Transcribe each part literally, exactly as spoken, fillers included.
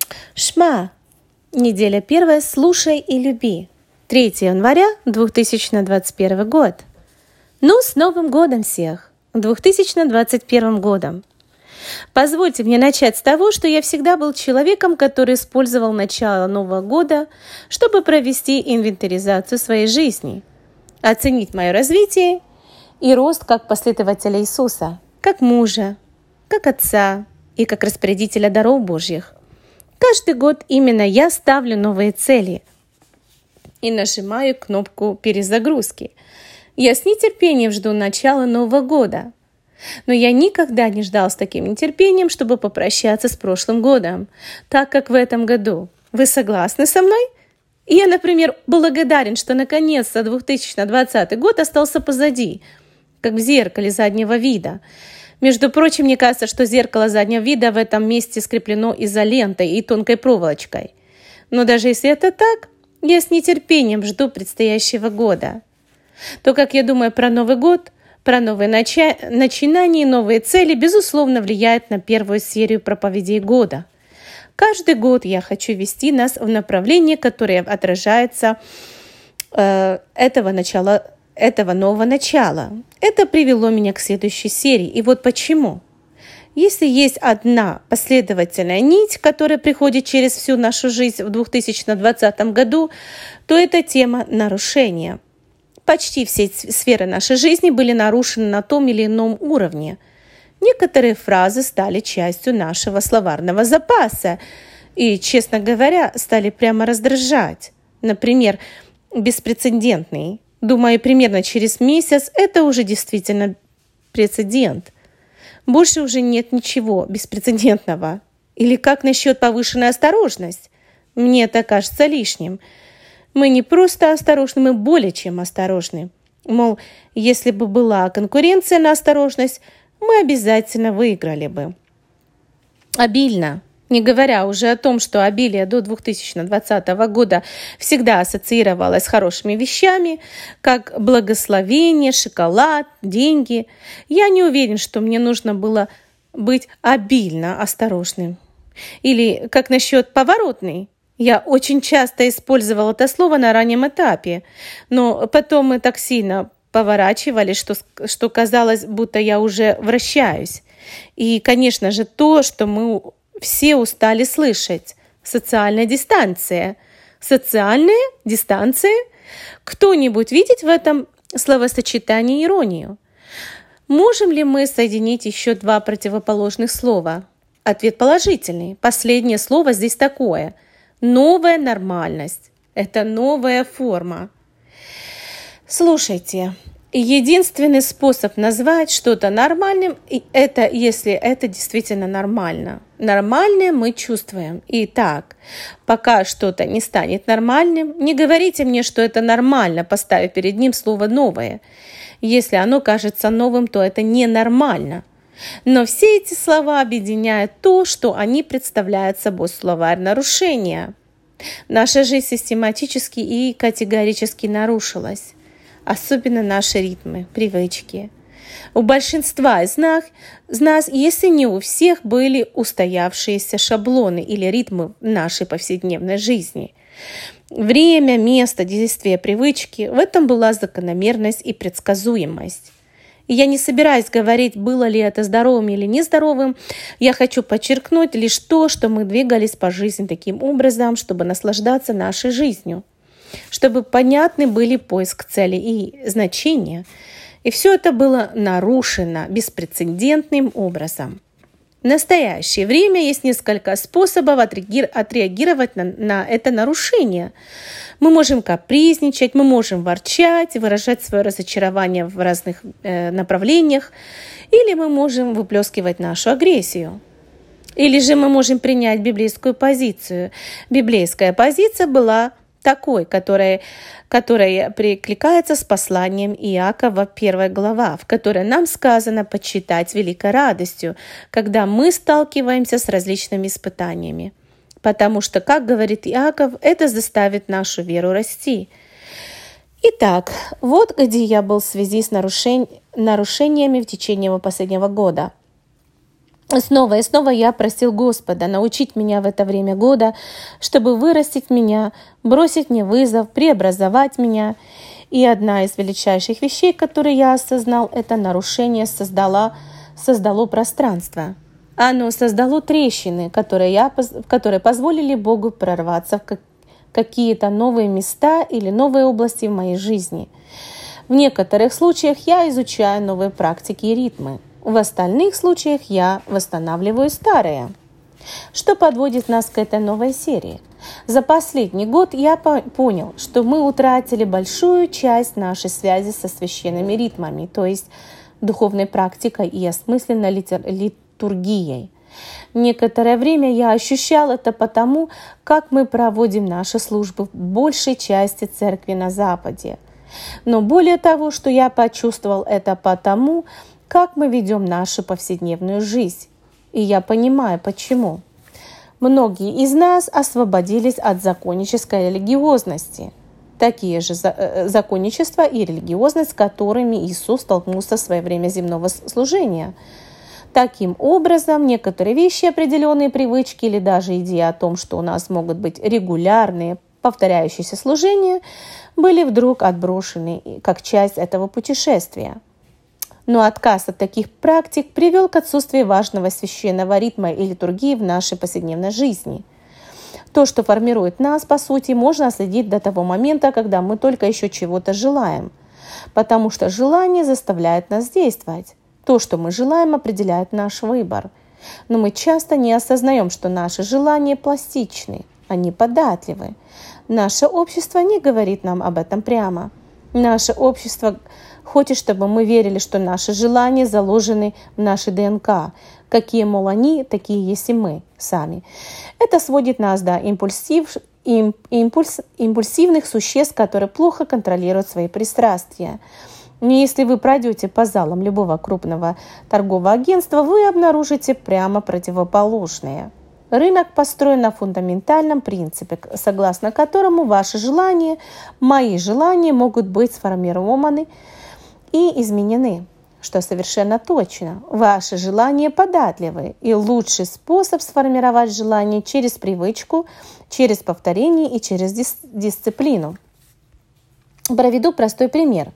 Шма. Неделя первая. Слушай и люби. третьего января две тысячи двадцать первый год. Ну, с Новым годом всех! две тысячи двадцать первым годом. Позвольте мне начать с того, что я всегда был человеком, который использовал начало Нового года, чтобы провести инвентаризацию своей жизни, оценить мое развитие и рост как последователя Иисуса, как мужа, как отца и как распорядителя даров Божьих. Каждый год именно я ставлю новые цели и нажимаю кнопку перезагрузки. Я с нетерпением жду начала Нового года. Но я никогда не ждал с таким нетерпением, чтобы попрощаться с прошлым годом, так как в этом году. Вы согласны со мной? Я, например, благодарен, что наконец-то две тысячи двадцатый год остался позади, как в зеркале заднего вида. Между прочим, мне кажется, что зеркало заднего вида в этом месте скреплено изолентой и тонкой проволочкой. Но даже если это так, я с нетерпением жду предстоящего года. То, как я думаю про Новый год, про новые нача... начинания и новые цели, безусловно, влияет на первую серию проповедей года. Каждый год я хочу вести нас в направлении, которое отражается э, этого, начала, этого нового начала. Это привело меня к следующей серии. И вот почему. Если есть одна последовательная нить, которая приходит через всю нашу жизнь в две тысячи двадцатом году, то это тема нарушения. Почти все сферы нашей жизни были нарушены на том или ином уровне. Некоторые фразы стали частью нашего словарного запаса и, честно говоря, стали прямо раздражать. Например, беспрецедентный. Думаю, примерно через месяц это уже действительно прецедент. Больше уже нет ничего беспрецедентного. Или как насчет повышенной осторожности? Мне это кажется лишним. Мы не просто осторожны, мы более чем осторожны. Мол, если бы была конкуренция на осторожность, мы обязательно выиграли бы. Обильно. Не говоря уже о том, что обилие до две тысячи двадцатого года всегда ассоциировалось с хорошими вещами, как благословение, шоколад, деньги. Я не уверен, что мне нужно было быть обильно осторожным. Или как насчет поворотный? Я очень часто использовала это слово на раннем этапе, но потом мы так сильно поворачивали, что, что казалось, будто я уже вращаюсь. И, конечно же, то, что мы все устали слышать. Социальная дистанция. Социальная дистанция? Кто-нибудь видит в этом словосочетании иронию? Можем ли мы соединить еще два противоположных слова? Ответ положительный. Последнее слово здесь такое. Новая нормальность. Это новая форма. Слушайте, единственный способ назвать что-то нормальным, это если это действительно нормально. Нормальное мы чувствуем. Итак, пока что-то не станет нормальным, не говорите мне, что это нормально, поставив перед ним слово «новое». Если оно кажется новым, то это ненормально. Но все эти слова объединяют то, что они представляют собой словарь нарушения. Наша жизнь систематически и категорически нарушилась. Особенно наши ритмы, привычки. У большинства из нас, из нас, если не у всех, были устоявшиеся шаблоны или ритмы нашей повседневной жизни. Время, место, действия, привычки – в этом была закономерность и предсказуемость. И я не собираюсь говорить, было ли это здоровым или нездоровым. Я хочу подчеркнуть лишь то, что мы двигались по жизни таким образом, чтобы наслаждаться нашей жизнью, чтобы понятны были поиск цели и значения. И все это было нарушено беспрецедентным образом. В настоящее время есть несколько способов отреагировать на, на это нарушение. Мы можем капризничать, мы можем ворчать, выражать свое разочарование в разных э, направлениях, или мы можем выплескивать нашу агрессию. Или же мы можем принять библейскую позицию. Библейская позиция была такой, которая, которая прикликается с посланием Иакова, первая глава, в которой нам сказано почитать великой радостью, когда мы сталкиваемся с различными испытаниями. Потому что, как говорит Иаков, это заставит нашу веру расти. Итак, вот где я был в связи с нарушень... нарушениями в течение последнего года. Снова и снова я просил Господа научить меня в это время года, чтобы вырастить меня, бросить мне вызов, преобразовать меня. И одна из величайших вещей, которые я осознал, это нарушение создало, создало пространство. Оно создало трещины, которые, я, которые позволили Богу прорваться в какие-то новые места или новые области в моей жизни. В некоторых случаях я изучаю новые практики и ритмы. В остальных случаях я восстанавливаю старые. Что подводит нас к этой новой серии? За последний год я понял, что мы утратили большую часть нашей связи со священными ритмами, то есть духовной практикой и осмысленной литургией. Некоторое время я ощущал это потому, как мы проводим наши службы в большей части церкви на Западе. Но более того, что я почувствовал это потому, как мы ведем нашу повседневную жизнь. И я понимаю, почему. Многие из нас освободились от законнической религиозности. Такие же законничества и религиозность, с которыми Иисус столкнулся в свое время земного служения. Таким образом, некоторые вещи, определенные привычки или даже идея о том, что у нас могут быть регулярные, повторяющиеся служения, были вдруг отброшены как часть этого путешествия. Но отказ от таких практик привел к отсутствию важного священного ритма и литургии в нашей повседневной жизни. То, что формирует нас, по сути, можно следить до того момента, когда мы только еще чего-то желаем, потому что желание заставляет нас действовать. То, что мы желаем, определяет наш выбор. Но мы часто не осознаем, что наши желания пластичны, они податливы. Наше общество не говорит нам об этом прямо. Наше общество хочет, чтобы мы верили, что наши желания заложены в нашей ДНК. Какие, мол, они, такие есть и мы сами. Это сводит нас до импульсив, импульс, импульсивных существ, которые плохо контролируют свои пристрастия. Но если вы пройдете по залам любого крупного торгового агентства, вы обнаружите прямо противоположное. Рынок построен на фундаментальном принципе, согласно которому ваши желания, мои желания могут быть сформированы и изменены, что совершенно точно. Ваши желания податливы, и лучший способ сформировать желание через привычку, через повторение и через дис- дисциплину. Проведу простой пример.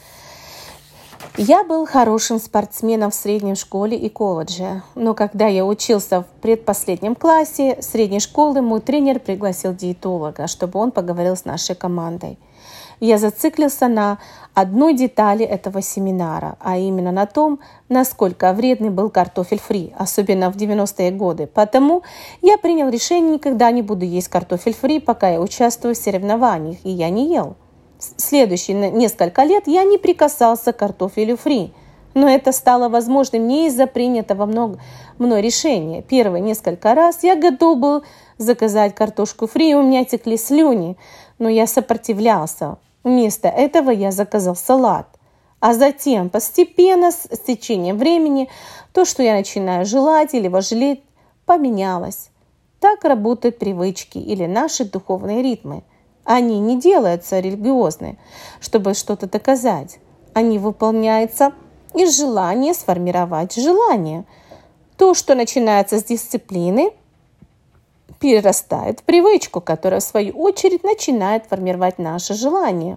Я был хорошим спортсменом в средней школе и колледже, но когда я учился в предпоследнем классе средней школы, мой тренер пригласил диетолога, чтобы он поговорил с нашей командой. Я зациклился на одной детали этого семинара, а именно на том, насколько вредный был картофель фри, особенно в девяностые годы. Потому я принял решение, никогда не буду есть картофель фри, пока я участвую в соревнованиях, и я не ел. Следующие несколько лет я не прикасался к картофелю фри, но это стало возможным не из-за принятого мной решения. Первые несколько раз я готов был заказать картошку фри, и у меня текли слюни, но я сопротивлялся. Вместо этого я заказал салат. А затем постепенно, с течением времени, то, что я начинаю желать или вожделеть, поменялось. Так работают привычки или наши духовные ритмы. Они не делаются религиозны, чтобы что-то доказать. Они выполняются из желания сформировать желание. То, что начинается с дисциплины, перерастает в привычку, которая, в свою очередь, начинает формировать наше желание.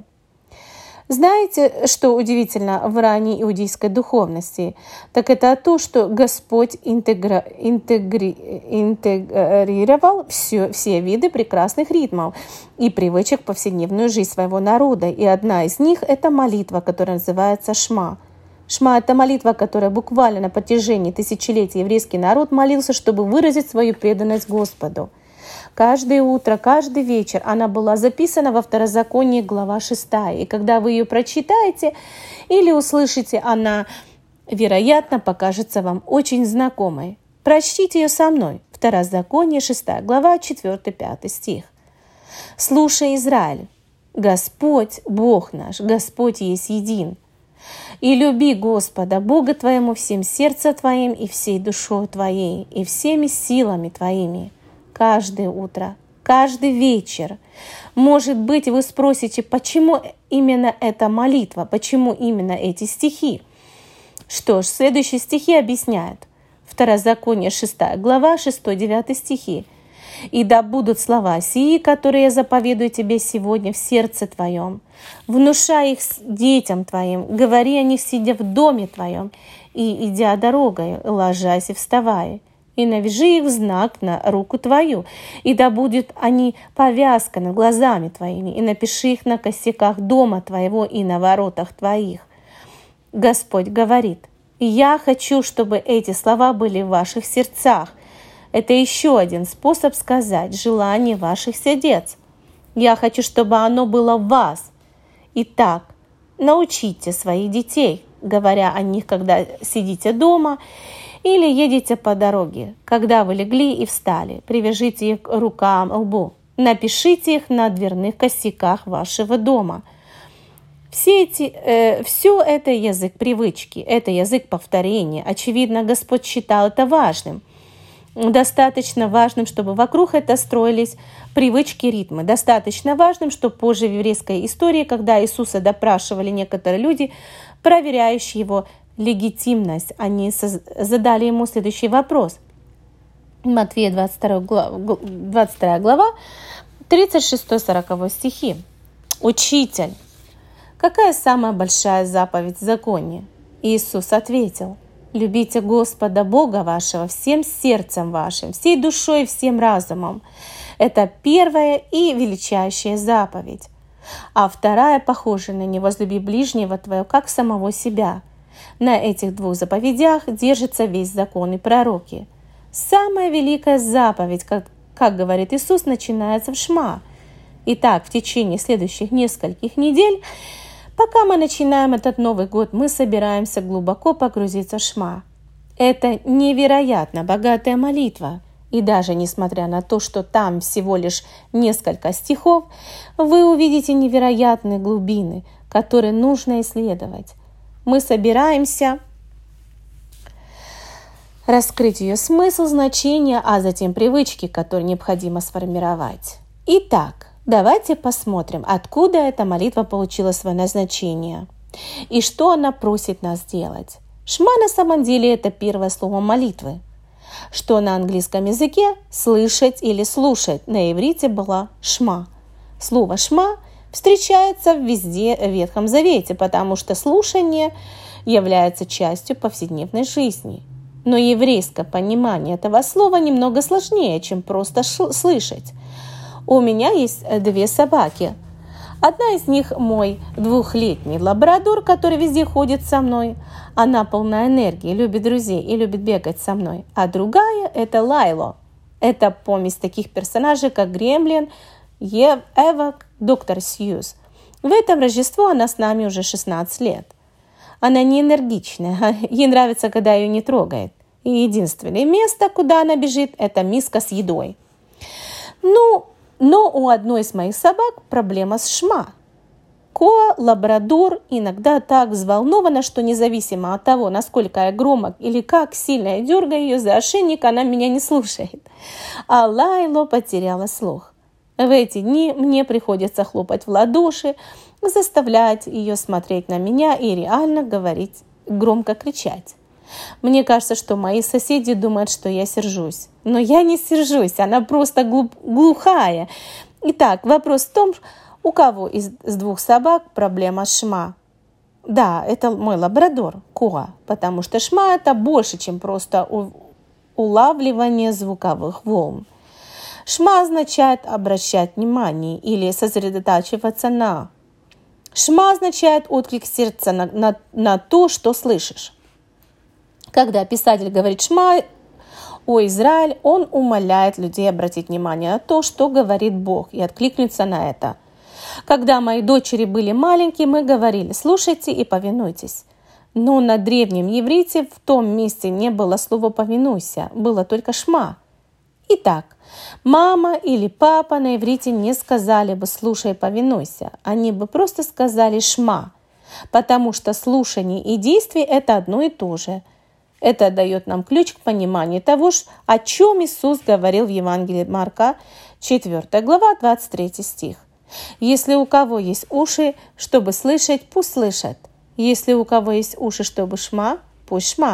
Знаете, что удивительно в ранней иудейской духовности? Так это то, что Господь интегра... интегри... интегрировал все, все виды прекрасных ритмов и привычек в повседневную жизнь своего народа. И одна из них – это молитва, которая называется Шма. Шма – это молитва, которая буквально на протяжении тысячелетий еврейский народ молился, чтобы выразить свою преданность Господу. Каждое утро, каждый вечер она была записана во Второзаконии, глава шестая. И когда вы ее прочитаете или услышите, она, вероятно, покажется вам очень знакомой. Прочтите ее со мной. Второзаконие, шестая глава, четвёртый-пятый стих. «Слушай, Израиль, Господь, Бог наш, Господь есть един. И люби Господа, Бога твоему, всем сердцем твоим и всей душой твоей, и всеми силами твоими». Каждое утро, каждый вечер. Может быть, вы спросите, почему именно эта молитва, почему именно эти стихи? Что ж, следующие стихи объясняют. В Второзаконие, шестая глава, шестой-девятый стихи. «И да будут слова сии, которые я заповедую тебе сегодня в сердце твоем. Внушай их детям твоим, говори о них, сидя в доме твоем, и, идя дорогой, ложась и вставай. И навяжи их в знак на руку твою, и да будут они повязка над глазами твоими, и напиши их на косяках дома твоего и на воротах твоих». Господь говорит: «Я хочу, чтобы эти слова были в ваших сердцах». Это еще один способ сказать желание ваших сердец. Я хочу, чтобы оно было в вас. Итак, научите своих детей, говоря о них, когда сидите дома или едете по дороге, когда вы легли и встали. Привяжите их к рукам, лбу. Напишите их на дверных косяках вашего дома. Все, эти, э, все это язык привычки, это язык повторения. Очевидно, Господь считал это важным. Достаточно важным, чтобы вокруг это строились привычки, ритмы. Достаточно важным, что позже в еврейской истории, когда Иисуса допрашивали некоторые люди, проверяющие его легитимность, они задали ему следующий вопрос. Матфея двадцать вторая глава, двадцать вторая глава, тридцать шесть-сорок стихи. «Учитель, какая самая большая заповедь в законе?» Иисус ответил: «Любите Господа Бога вашего всем сердцем вашим, всей душой, всем разумом». Это первая и величайшая заповедь. А вторая похожа на него: возлюби ближнего твоего, как самого себя. На этих двух заповедях держится весь закон и пророки. Самая великая заповедь, как, как говорит Иисус, начинается в Шма. Итак, в течение следующих нескольких недель, пока мы начинаем этот Новый год, мы собираемся глубоко погрузиться в Шма. Это невероятно богатая молитва. И даже несмотря на то, что там всего лишь несколько стихов, вы увидите невероятные глубины, которые нужно исследовать. Мы собираемся раскрыть ее смысл, значение, а затем привычки, которые необходимо сформировать. Итак, давайте посмотрим, откуда эта молитва получила свое назначение и что она просит нас делать. Шма на самом деле это первое слово молитвы, что на английском языке слышать или слушать, на иврите было шма. Слово шма встречается везде в Ветхом Завете, потому что слушание является частью повседневной жизни. Но еврейское понимание этого слова немного сложнее, чем просто слышать. У меня есть две собаки. Одна из них мой двухлетний лабрадор, который везде ходит со мной. Она полна энергии, любит друзей и любит бегать со мной. А другая – это Лайло. Это помесь таких персонажей, как Гремлин, Ев, Эва, доктор Сьюз. В этом Рождество она с нами уже шестнадцать лет. Она не энергичная, ей нравится, когда ее не трогает. И единственное место, куда она бежит, это миска с едой. Ну, но у одной из моих собак проблема с Шма. Коа, лабрадор, иногда так взволнована, что независимо от того, насколько я громок или как сильно я дергаю ее за ошейник, она меня не слушает. А Лайло потеряла слух. В эти дни мне приходится хлопать в ладоши, заставлять ее смотреть на меня и реально говорить, громко кричать. Мне кажется, что мои соседи думают, что я сержусь. Но я не сержусь, она просто глуп, глухая. Итак, вопрос в том, у кого из, из двух собак проблема с Шма? Да, это мой лабрадор, Коа, потому что Шма это больше, чем просто у, улавливание звуковых волн. Шма означает обращать внимание или сосредотачиваться на. Шма означает отклик сердца на, на, на то, что слышишь. Когда писатель говорит «Шма», о Израиль, он умоляет людей обратить внимание на то, что говорит Бог, и откликнуться на это. Когда мои дочери были маленькие, мы говорили «слушайте и повинуйтесь». Но на древнем иврите в том месте не было слова «повинуйся», было только «шма». Итак, мама или папа на иврите не сказали бы «слушай, повинуйся», они бы просто сказали «шма», потому что слушание и действие – это одно и то же. Это дает нам ключ к пониманию того, о чем Иисус говорил в Евангелии Марка, четвёртая глава, двадцать третий стих. «Если у кого есть уши, чтобы слышать, пусть слышат. Если у кого есть уши, чтобы шма, пусть шма».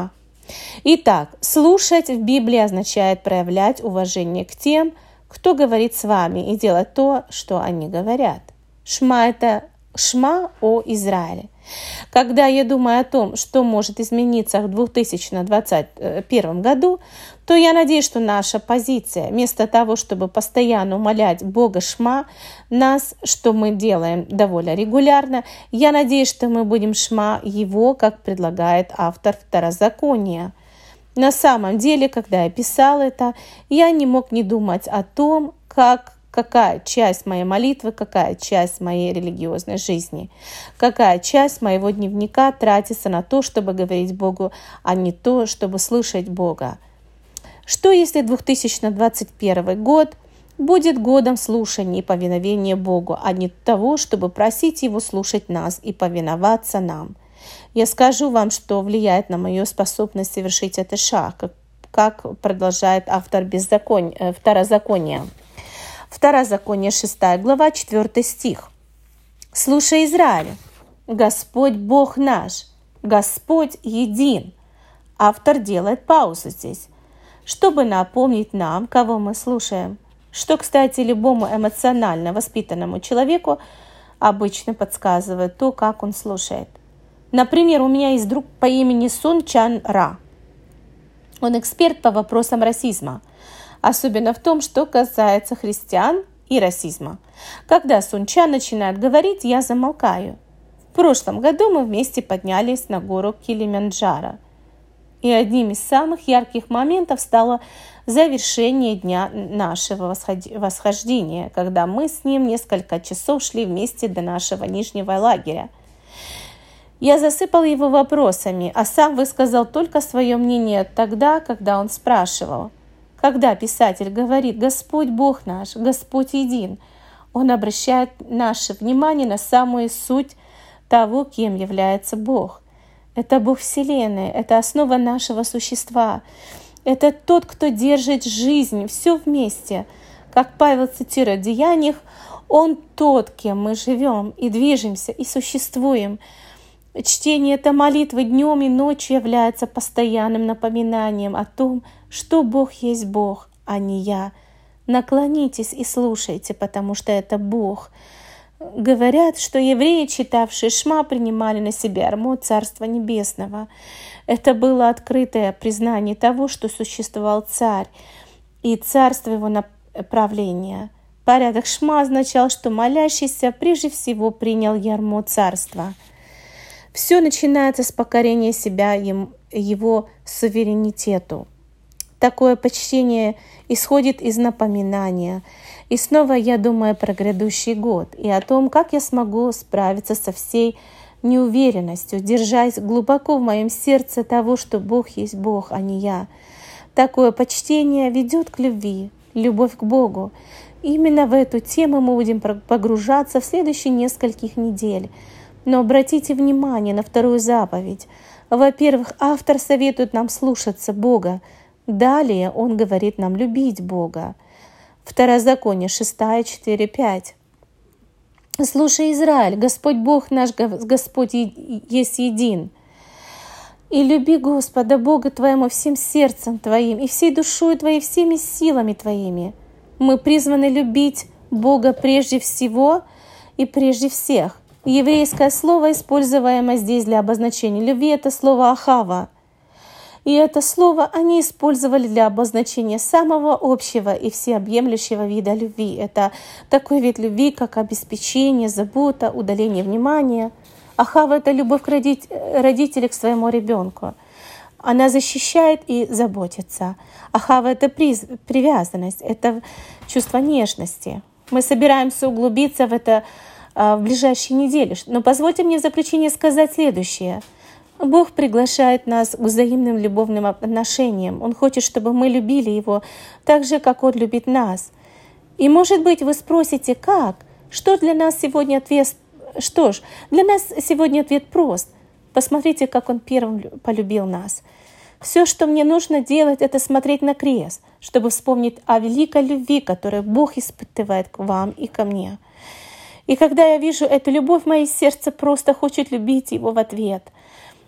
Итак, слушать в Библии означает проявлять уважение к тем, кто говорит с вами, и делать то, что они говорят. Шма – это Шма о Израиле. Когда я думаю о том, что может измениться в две тысячи двадцать первом году, то я надеюсь, что наша позиция, вместо того, чтобы постоянно умолять Бога Шма, нас, что мы делаем довольно регулярно, я надеюсь, что мы будем Шма Его, как предлагает автор Второзакония. На самом деле, когда я писал это, я не мог не думать о том, как какая часть моей молитвы, какая часть моей религиозной жизни, какая часть моего дневника тратится на то, чтобы говорить Богу, а не то, чтобы слышать Бога. Что если две тысячи двадцать первый год будет годом слушания и повиновения Богу, а не того, чтобы просить Его слушать нас и повиноваться нам? Я скажу вам, что влияет на мою способность совершить этот шаг, как, как продолжает автор беззакон... Второзакония. Второзаконие, шестая глава, четвёртый стих. «Слушай, Израиль, Господь Бог наш, Господь един». Автор делает паузу здесь, чтобы напомнить нам, кого мы слушаем, что, кстати, любому эмоционально воспитанному человеку обычно подсказывает то, как он слушает. Например, у меня есть друг по имени Сун Чан Ра. Он эксперт по вопросам расизма, особенно в том, что касается христиан и расизма. Когда Сун Чан начинает говорить, я замолкаю. В прошлом году мы вместе поднялись на гору Килиманджаро. И одним из самых ярких моментов стало завершение дня нашего восхождения, когда мы с ним несколько часов шли вместе до нашего нижнего лагеря. Я засыпал его вопросами, а сам высказал только свое мнение тогда, когда он спрашивал. Когда писатель говорит «Господь Бог наш, Господь един», он обращает наше внимание на самую суть того, кем является Бог. Это Бог Вселенной, это основа нашего существа. Это тот, кто держит жизнь, все вместе. Как Павел цитирует в Деяниях, Он тот, кем мы живем и движемся, и существуем. Чтение этой молитвы днем и ночью является постоянным напоминанием о том, что Бог есть Бог, а не я. Наклонитесь и слушайте, потому что это Бог. Говорят, что евреи, читавшие Шма, принимали на себя ярмо Царства Небесного. Это было открытое признание того, что существовал царь и царство его правления. Порядок Шма означал, что молящийся прежде всего принял ярмо царства. Все начинается с покорения себя его суверенитету. Такое почтение исходит из напоминания. И снова я думаю про грядущий год и о том, как я смогу справиться со всей неуверенностью, держась глубоко в моем сердце того, что Бог есть Бог, а не я. Такое почтение ведет к любви, любовь к Богу. Именно в эту тему мы будем погружаться в следующие нескольких недель. Но обратите внимание на вторую заповедь. Во-первых, автор советует нам слушаться Бога. Далее он говорит нам любить Бога. Второзаконие шестая, четыре, пять. «Слушай, Израиль, Господь Бог наш, Господь есть един. И люби Господа Бога твоему всем сердцем твоим, и всей душой твоей, всеми силами твоими». Мы призваны любить Бога прежде всего и прежде всех. Еврейское слово, используемое здесь для обозначения любви, это слово «ахава». И это слово они использовали для обозначения самого общего и всеобъемлющего вида любви. Это такой вид любви, как обеспечение, забота, удаление внимания. Ахава — это любовь к родить, родителей к своему ребенку. Она защищает и заботится. Ахава — это приз, привязанность, это чувство нежности. Мы собираемся углубиться в это в ближайшие недели. Но позвольте мне в заключение сказать следующее. Бог приглашает нас к взаимным любовным отношениям. Он хочет, чтобы мы любили Его так же, как Он любит нас. И, может быть, вы спросите, как? Что для нас сегодня ответ? Что ж, для нас сегодня ответ прост. Посмотрите, как Он первым полюбил нас. Все, что мне нужно делать, это смотреть на крест, чтобы вспомнить о великой любви, которую Бог испытывает к вам и ко мне. И когда я вижу эту любовь, мое сердце просто хочет любить Его в ответ.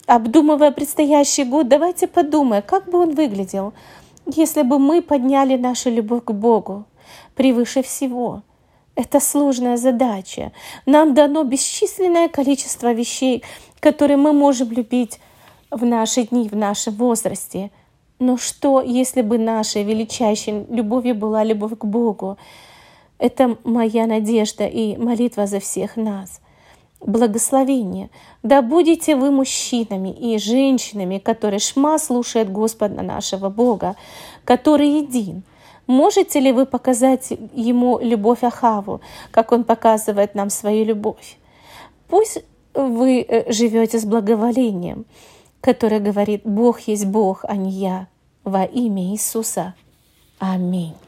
обдумывая предстоящий год, давайте подумаем, как бы он выглядел, если бы мы подняли нашу любовь к Богу превыше всего. Это сложная задача. Нам дано бесчисленное количество вещей, которые мы можем любить в наши дни, в нашем возрасте. Но что, если бы нашей величайшей любовью была любовь к Богу? Это моя надежда и молитва за всех нас. Благословение. Да будете вы мужчинами и женщинами, которые шма слушают Господа нашего Бога, который един. Можете ли вы показать Ему любовь Ахаву, как Он показывает нам свою любовь? Пусть вы живете с благоволением, которое говорит: Бог есть Бог, а не я. Во имя Иисуса. Аминь.